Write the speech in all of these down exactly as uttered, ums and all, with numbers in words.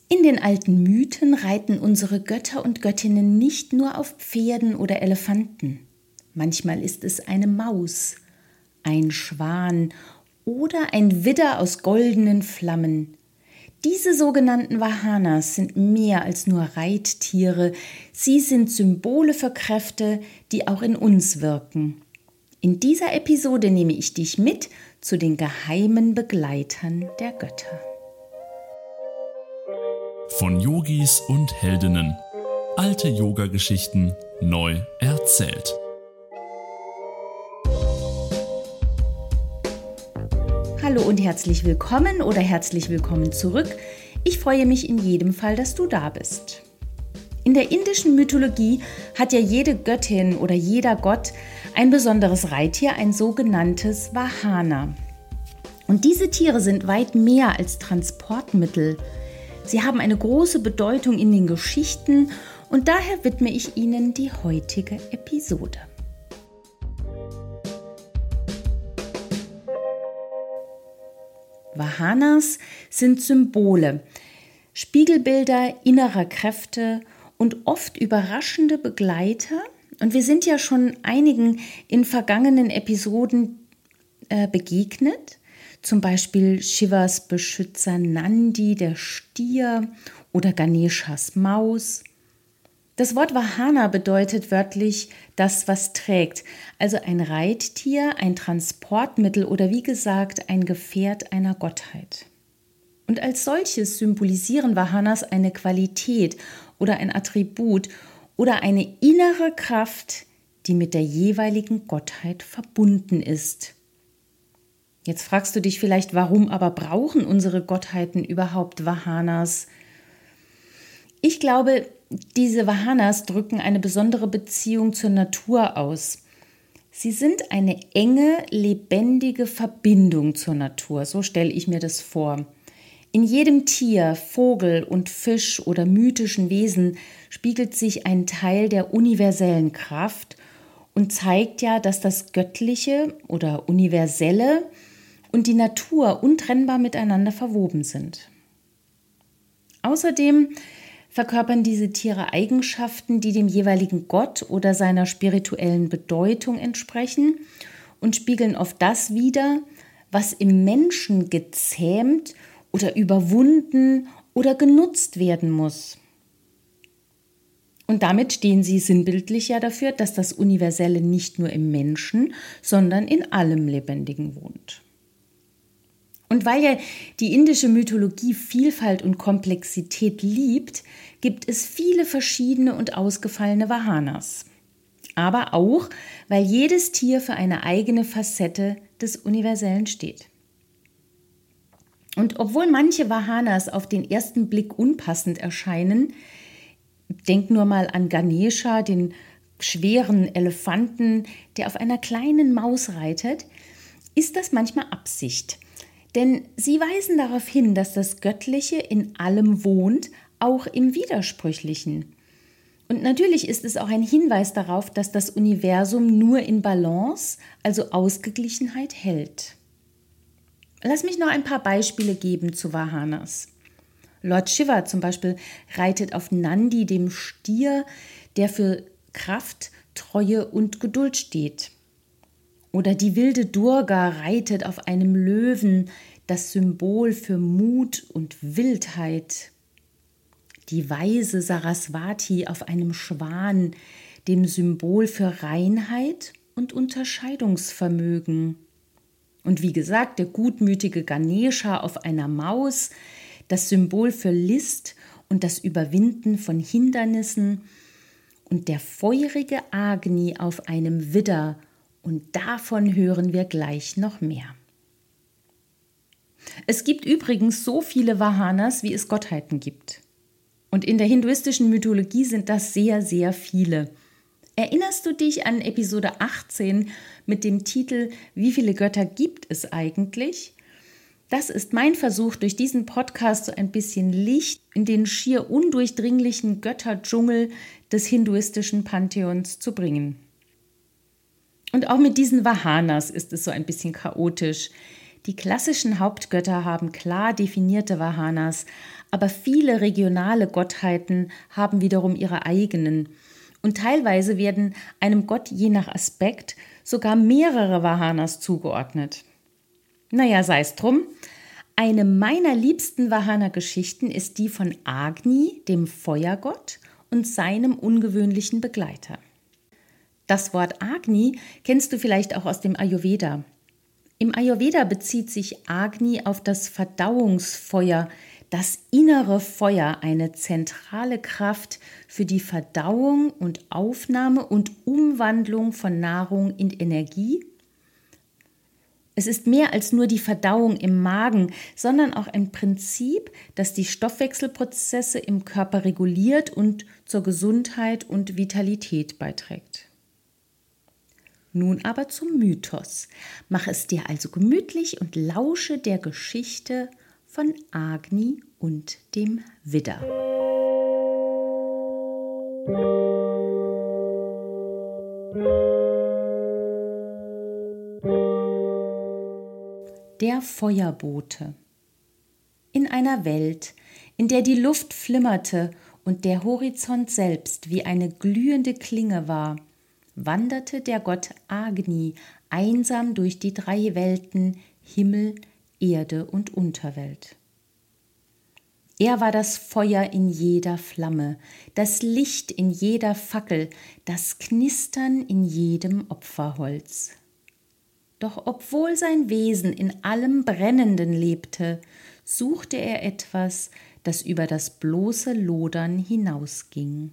In den alten Mythen reiten unsere Götter und Göttinnen nicht nur auf Pferden oder Elefanten. Manchmal ist es eine Maus, ein Schwan oder ein Widder aus goldenen Flammen. Diese sogenannten Vahanas sind mehr als nur Reittiere. Sie sind Symbole für Kräfte, die auch in uns wirken. In dieser Episode nehme ich dich mit zu den geheimen Begleitern der Götter. Von Yogis und Heldinnen. Alte Yoga-Geschichten neu erzählt. Hallo und herzlich willkommen oder herzlich willkommen zurück. Ich freue mich in jedem Fall, dass du da bist. In der indischen Mythologie hat ja jede Göttin oder jeder Gott ein besonderes Reittier, ein sogenanntes Vahana. Und diese Tiere sind weit mehr als Transportmittel. Sie haben eine große Bedeutung in den Geschichten und daher widme ich Ihnen die heutige Episode. Vahanas sind Symbole, Spiegelbilder innerer Kräfte und oft überraschende Begleiter. Und wir sind ja schon einigen in vergangenen Episoden äh, begegnet. Zum Beispiel Shivas Beschützer Nandi, der Stier, oder Ganeshas Maus. Das Wort Vahana bedeutet wörtlich das, was trägt, also ein Reittier, ein Transportmittel oder wie gesagt ein Gefährt einer Gottheit. Und als solches symbolisieren Vahanas eine Qualität oder ein Attribut oder eine innere Kraft, die mit der jeweiligen Gottheit verbunden ist. Jetzt fragst du dich vielleicht, warum aber brauchen unsere Gottheiten überhaupt Vahanas? Ich glaube, diese Vahanas drücken eine besondere Beziehung zur Natur aus. Sie sind eine enge, lebendige Verbindung zur Natur, so stelle ich mir das vor. In jedem Tier, Vogel und Fisch oder mythischen Wesen spiegelt sich ein Teil der universellen Kraft und zeigt ja, dass das Göttliche oder Universelle und die Natur untrennbar miteinander verwoben sind. Außerdem verkörpern diese Tiere Eigenschaften, die dem jeweiligen Gott oder seiner spirituellen Bedeutung entsprechen und spiegeln oft das wider, was im Menschen gezähmt oder überwunden oder genutzt werden muss. Und damit stehen sie sinnbildlich ja dafür, dass das Universelle nicht nur im Menschen, sondern in allem Lebendigen wohnt. Und weil ja die indische Mythologie Vielfalt und Komplexität liebt, gibt es viele verschiedene und ausgefallene Vahanas. Aber auch, weil jedes Tier für eine eigene Facette des Universellen steht. Und obwohl manche Vahanas auf den ersten Blick unpassend erscheinen, denk nur mal an Ganesha, den schweren Elefanten, der auf einer kleinen Maus reitet, ist das manchmal Absicht. Denn sie weisen darauf hin, dass das Göttliche in allem wohnt, auch im Widersprüchlichen. Und natürlich ist es auch ein Hinweis darauf, dass das Universum nur in Balance, also Ausgeglichenheit, hält. Lass mich noch ein paar Beispiele geben zu Vahanas. Lord Shiva zum Beispiel reitet auf Nandi, dem Stier, der für Kraft, Treue und Geduld steht. Oder die wilde Durga reitet auf einem Löwen, das Symbol für Mut und Wildheit. Die weise Saraswati auf einem Schwan, dem Symbol für Reinheit und Unterscheidungsvermögen. Und wie gesagt, der gutmütige Ganesha auf einer Maus, das Symbol für List und das Überwinden von Hindernissen. Und der feurige Agni auf einem Widder. Und davon hören wir gleich noch mehr. Es gibt übrigens so viele Vahanas, wie es Gottheiten gibt. Und in der hinduistischen Mythologie sind das sehr, sehr viele. Erinnerst du dich an Episode achtzehn mit dem Titel »Wie viele Götter gibt es eigentlich?« Das ist mein Versuch, durch diesen Podcast so ein bisschen Licht in den schier undurchdringlichen Götterdschungel des hinduistischen Pantheons zu bringen. Und auch mit diesen Vahanas ist es so ein bisschen chaotisch. Die klassischen Hauptgötter haben klar definierte Vahanas, aber viele regionale Gottheiten haben wiederum ihre eigenen. Und teilweise werden einem Gott je nach Aspekt sogar mehrere Vahanas zugeordnet. Naja, sei es drum. Eine meiner liebsten Vahana-Geschichten ist die von Agni, dem Feuergott, und seinem ungewöhnlichen Begleiter. Das Wort Agni kennst du vielleicht auch aus dem Ayurveda. Im Ayurveda bezieht sich Agni auf das Verdauungsfeuer, das innere Feuer, eine zentrale Kraft für die Verdauung und Aufnahme und Umwandlung von Nahrung in Energie. Es ist mehr als nur die Verdauung im Magen, sondern auch ein Prinzip, das die Stoffwechselprozesse im Körper reguliert und zur Gesundheit und Vitalität beiträgt. Nun aber zum Mythos. Mach es dir also gemütlich und lausche der Geschichte von Agni und dem Widder. Der Feuerbote. In einer Welt, in der die Luft flimmerte und der Horizont selbst wie eine glühende Klinge war, wanderte der Gott Agni einsam durch die drei Welten Himmel, Erde und Unterwelt. Er war das Feuer in jeder Flamme, das Licht in jeder Fackel, das Knistern in jedem Opferholz. Doch obwohl sein Wesen in allem Brennenden lebte, suchte er etwas, das über das bloße Lodern hinausging.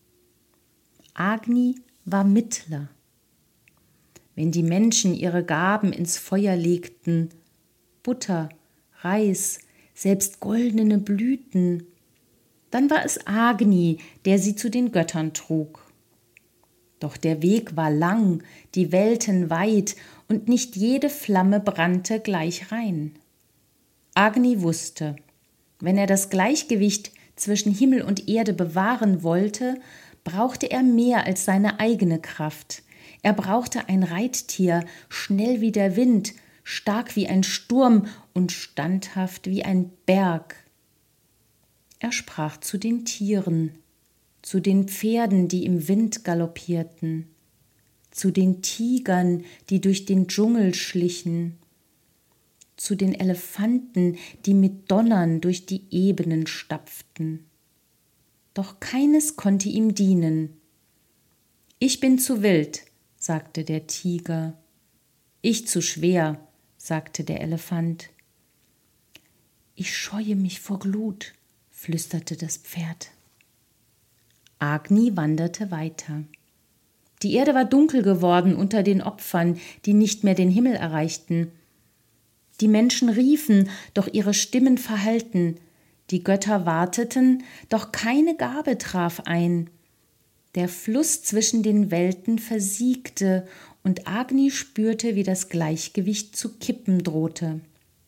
Agni war Mittler. Wenn die Menschen ihre Gaben ins Feuer legten, Butter, Reis, selbst goldene Blüten, dann war es Agni, der sie zu den Göttern trug. Doch der Weg war lang, die Welten weit, und nicht jede Flamme brannte gleich rein. Agni wusste, wenn er das Gleichgewicht zwischen Himmel und Erde bewahren wollte, brauchte er mehr als seine eigene Kraft. Er brauchte ein Reittier, schnell wie der Wind, stark wie ein Sturm und standhaft wie ein Berg. Er sprach zu den Tieren, zu den Pferden, die im Wind galoppierten, zu den Tigern, die durch den Dschungel schlichen, zu den Elefanten, die mit Donnern durch die Ebenen stapften. Doch keines konnte ihm dienen. »Ich bin zu wild«, sagte der Tiger. »Ich zu schwer«, sagte der Elefant. »Ich scheue mich vor Glut«, flüsterte das Pferd. Agni wanderte weiter. Die Erde war dunkel geworden unter den Opfern, die nicht mehr den Himmel erreichten. Die Menschen riefen, doch ihre Stimmen verhallten. Die Götter warteten, doch keine Gabe traf ein. Der Fluss zwischen den Welten versiegte, und Agni spürte, wie das Gleichgewicht zu kippen drohte.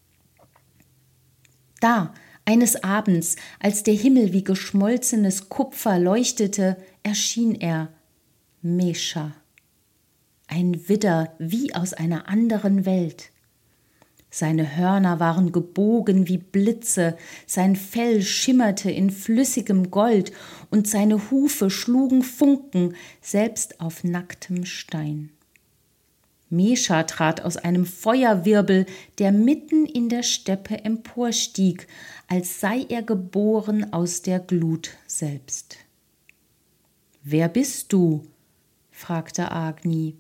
Da, eines Abends, als der Himmel wie geschmolzenes Kupfer leuchtete, erschien er, Mesha, ein Widder wie aus einer anderen Welt. Seine Hörner waren gebogen wie Blitze, sein Fell schimmerte in flüssigem Gold und seine Hufe schlugen Funken, selbst auf nacktem Stein. Mesha trat aus einem Feuerwirbel, der mitten in der Steppe emporstieg, als sei er geboren aus der Glut selbst. »Wer bist du?« fragte Agni.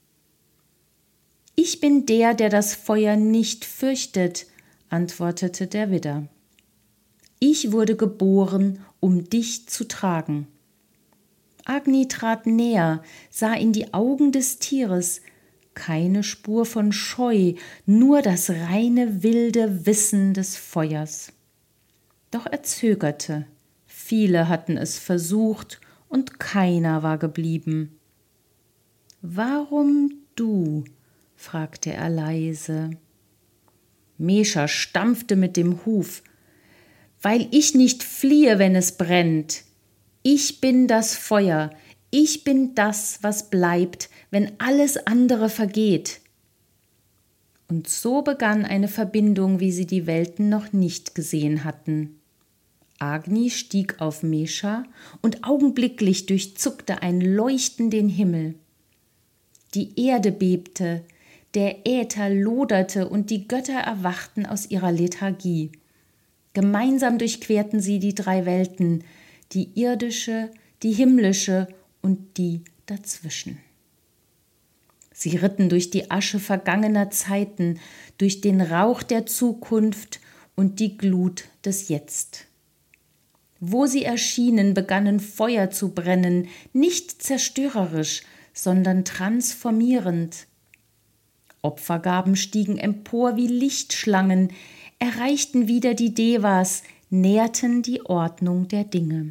»Ich bin der, der das Feuer nicht fürchtet«, antwortete der Widder. »Ich wurde geboren, um dich zu tragen.« Agni trat näher, sah in die Augen des Tieres, keine Spur von Scheu, nur das reine, wilde Wissen des Feuers. Doch er zögerte, viele hatten es versucht und keiner war geblieben. »Warum du?« fragte er leise. Mesha stampfte mit dem Huf. »Weil ich nicht fliehe, wenn es brennt. Ich bin das Feuer, ich bin das, was bleibt, wenn alles andere vergeht.« Und so begann eine Verbindung, wie sie die Welten noch nicht gesehen hatten. Agni stieg auf Mesha und augenblicklich durchzuckte ein Leuchten den Himmel. Die Erde bebte, der Äther loderte und die Götter erwachten aus ihrer Lethargie. Gemeinsam durchquerten sie die drei Welten, die irdische, die himmlische und die dazwischen. Sie ritten durch die Asche vergangener Zeiten, durch den Rauch der Zukunft und die Glut des Jetzt. Wo sie erschienen, begannen Feuer zu brennen, nicht zerstörerisch, sondern transformierend. Opfergaben stiegen empor wie Lichtschlangen, erreichten wieder die Devas, nährten die Ordnung der Dinge.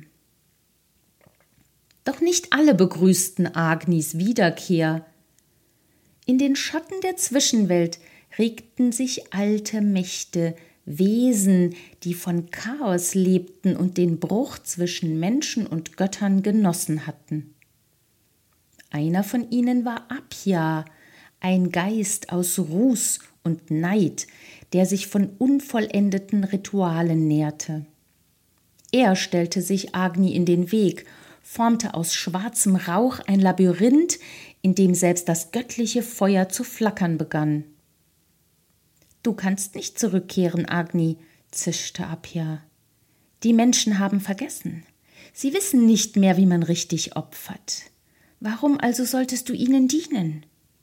Doch nicht alle begrüßten Agnis Wiederkehr. In den Schatten der Zwischenwelt regten sich alte Mächte, Wesen, die von Chaos lebten und den Bruch zwischen Menschen und Göttern genossen hatten. Einer von ihnen war Apia, ein Geist aus Ruß und Neid, der sich von unvollendeten Ritualen nährte. Er stellte sich Agni in den Weg, formte aus schwarzem Rauch ein Labyrinth, in dem selbst das göttliche Feuer zu flackern begann. »Du kannst nicht zurückkehren, Agni«, zischte Apia. »Die Menschen haben vergessen. Sie wissen nicht mehr, wie man richtig opfert. Warum also solltest du ihnen dienen?«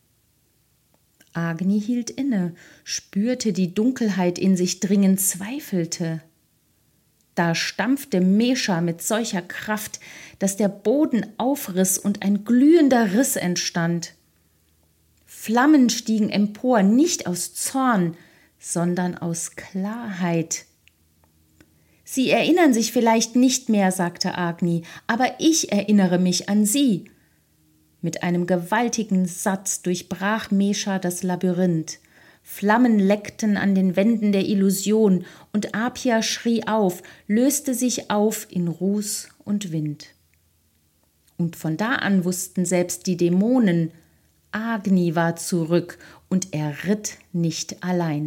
Agni hielt inne, spürte die Dunkelheit in sich dringen, zweifelte. Da stampfte Mesha mit solcher Kraft, dass der Boden aufriss und ein glühender Riss entstand. Flammen stiegen empor, nicht aus Zorn, sondern aus Klarheit. »Sie erinnern sich vielleicht nicht mehr«, sagte Agni, »aber ich erinnere mich an Sie.« Mit einem gewaltigen Satz durchbrach Mesha das Labyrinth. Flammen leckten an den Wänden der Illusion, und Apia schrie auf, löste sich auf in Ruß und Wind. Und von da an wussten selbst die Dämonen, Agni war zurück, und er ritt nicht allein.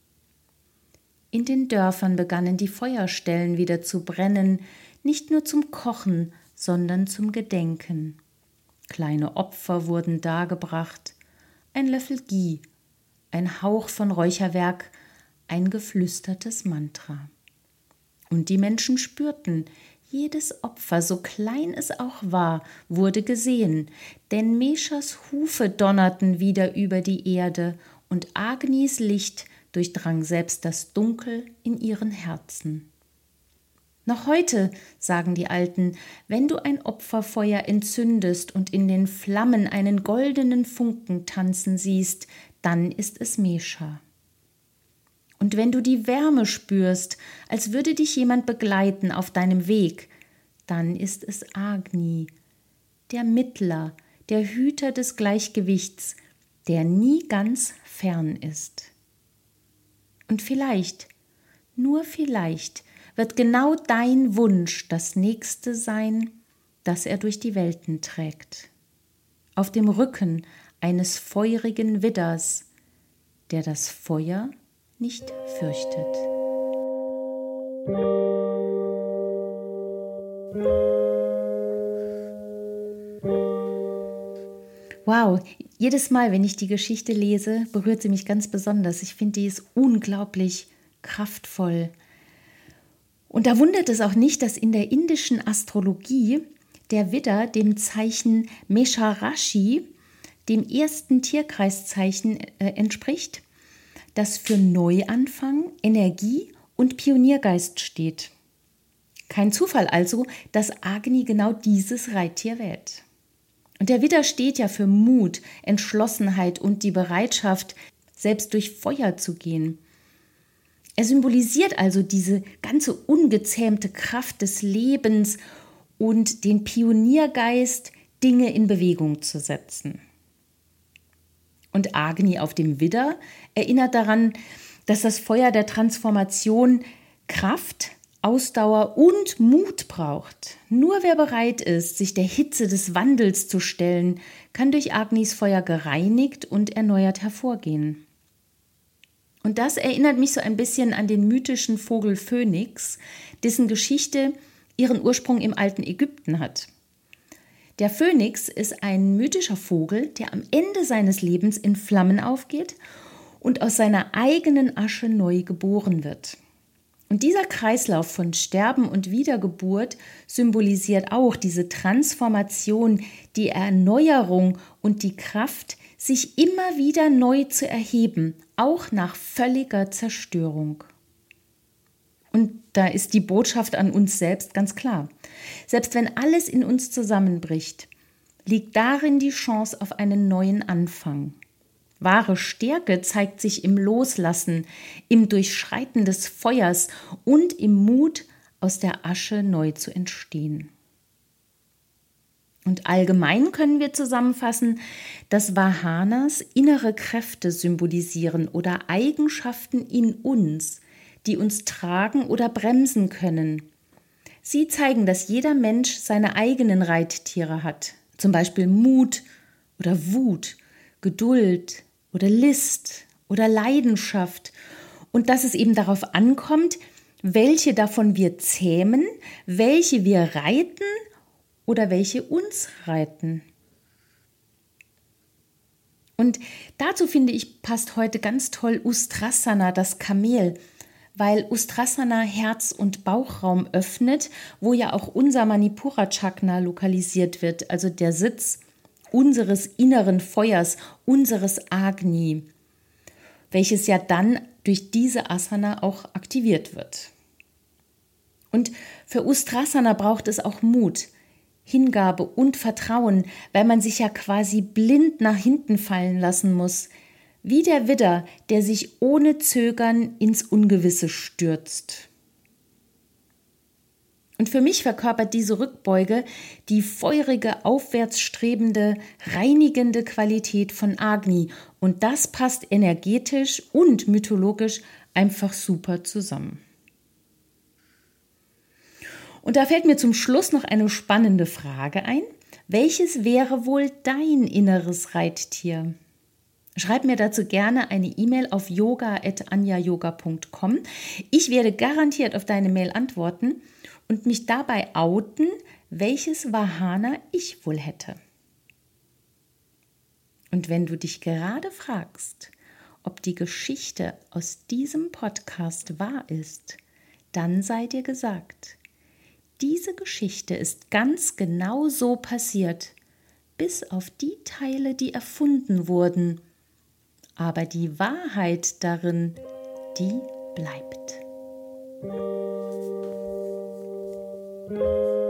In den Dörfern begannen die Feuerstellen wieder zu brennen, nicht nur zum Kochen, sondern zum Gedenken. Kleine Opfer wurden dargebracht, ein Löffel Ghee, ein Hauch von Räucherwerk, ein geflüstertes Mantra. Und die Menschen spürten, jedes Opfer, so klein es auch war, wurde gesehen, denn Meshas Hufe donnerten wieder über die Erde und Agnis Licht durchdrang selbst das Dunkel in ihren Herzen. Noch heute, sagen die Alten, wenn du ein Opferfeuer entzündest und in den Flammen einen goldenen Funken tanzen siehst, dann ist es Mesha. Und wenn du die Wärme spürst, als würde dich jemand begleiten auf deinem Weg, dann ist es Agni, der Mittler, der Hüter des Gleichgewichts, der nie ganz fern ist. Und vielleicht, nur vielleicht, wird genau dein Wunsch das nächste sein, das er durch die Welten trägt. Auf dem Rücken eines feurigen Widders, der das Feuer nicht fürchtet. Wow, jedes Mal, wenn ich die Geschichte lese, berührt sie mich ganz besonders. Ich finde, die ist unglaublich kraftvoll. Und da wundert es auch nicht, dass in der indischen Astrologie der Widder dem Zeichen Mesharashi, dem ersten Tierkreiszeichen, äh, entspricht, das für Neuanfang, Energie und Pioniergeist steht. Kein Zufall also, dass Agni genau dieses Reittier wählt. Und der Widder steht ja für Mut, Entschlossenheit und die Bereitschaft, selbst durch Feuer zu gehen. Er symbolisiert also diese ganze ungezähmte Kraft des Lebens und den Pioniergeist, Dinge in Bewegung zu setzen. Und Agni auf dem Widder erinnert daran, dass das Feuer der Transformation Kraft, Ausdauer und Mut braucht. Nur wer bereit ist, sich der Hitze des Wandels zu stellen, kann durch Agnis Feuer gereinigt und erneuert hervorgehen. Und das erinnert mich so ein bisschen an den mythischen Vogel Phönix, dessen Geschichte ihren Ursprung im alten Ägypten hat. Der Phönix ist ein mythischer Vogel, der am Ende seines Lebens in Flammen aufgeht und aus seiner eigenen Asche neu geboren wird. Und dieser Kreislauf von Sterben und Wiedergeburt symbolisiert auch diese Transformation, die Erneuerung und die Kraft, sich immer wieder neu zu erheben, auch nach völliger Zerstörung. Und da ist die Botschaft an uns selbst ganz klar. Selbst wenn alles in uns zusammenbricht, liegt darin die Chance auf einen neuen Anfang. Wahre Stärke zeigt sich im Loslassen, im Durchschreiten des Feuers und im Mut, aus der Asche neu zu entstehen. Und allgemein können wir zusammenfassen, dass Vahanas innere Kräfte symbolisieren oder Eigenschaften in uns, die uns tragen oder bremsen können. Sie zeigen, dass jeder Mensch seine eigenen Reittiere hat, zum Beispiel Mut oder Wut, Geduld oder List oder Leidenschaft, und dass es eben darauf ankommt, welche davon wir zähmen, welche wir reiten oder welche uns reiten. Und dazu finde ich, passt heute ganz toll Ustrasana, das Kamel, weil Ustrasana Herz- und Bauchraum öffnet, wo ja auch unser Manipura-Chakra lokalisiert wird, also der Sitz unseres inneren Feuers, unseres Agni, welches ja dann durch diese Asana auch aktiviert wird. Und für Ustrasana braucht es auch Mut, Hingabe und Vertrauen, weil man sich ja quasi blind nach hinten fallen lassen muss, wie der Widder, der sich ohne Zögern ins Ungewisse stürzt. Und für mich verkörpert diese Rückbeuge die feurige, aufwärtsstrebende, reinigende Qualität von Agni. Und das passt energetisch und mythologisch einfach super zusammen. Und da fällt mir zum Schluss noch eine spannende Frage ein. Welches wäre wohl dein inneres Reittier? Schreib mir dazu gerne eine E-Mail auf yoga at anja yoga punkt com. Ich werde garantiert auf deine Mail antworten und mich dabei outen, welches Vahana ich wohl hätte. Und wenn du dich gerade fragst, ob die Geschichte aus diesem Podcast wahr ist, dann sei dir gesagt, diese Geschichte ist ganz genau so passiert, bis auf die Teile, die erfunden wurden. Aber die Wahrheit darin, die bleibt.